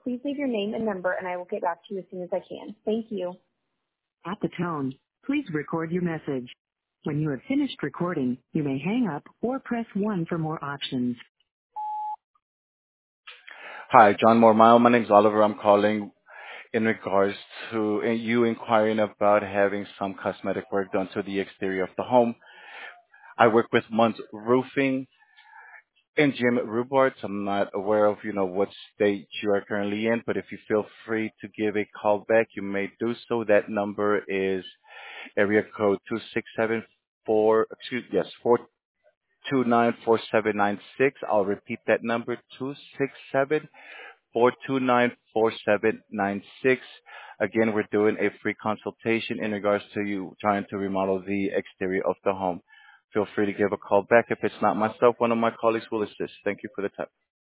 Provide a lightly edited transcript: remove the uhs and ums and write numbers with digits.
please leave your name and number, and I will get back to you as soon as I can. Thank you. At the tone, please record your message. When you have finished recording, you may hang up or press 1 for more options. Hi, John Mormile. My name's Oliver. I'm calling in regards to you inquiring about having some cosmetic work done to the exterior of the home. I work with Muntz Roofing and Jim Rubarts. I'm not aware of, what state you are currently in, but if you feel free to give a call back, you may do so. That number is area code 4294796. I'll repeat that number, 4294796. Again, we're doing a free consultation in regards to you trying to remodel the exterior of the home. Feel free to give a call back. If it's not myself, one of my colleagues will assist. Thank you for the time.